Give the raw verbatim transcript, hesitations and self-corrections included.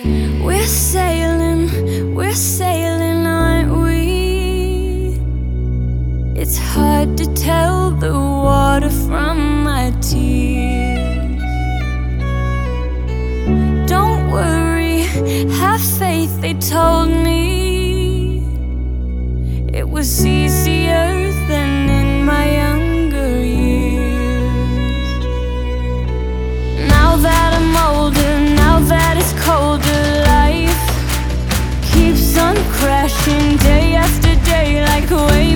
We're sailing, we're sailing, aren't we? It's hard to tell the water from my tears. Don't worry, have faith, they told me. It was easier than in my younger years. Now that I'm older, now that it's colder, life keeps on crashing day after day like waves.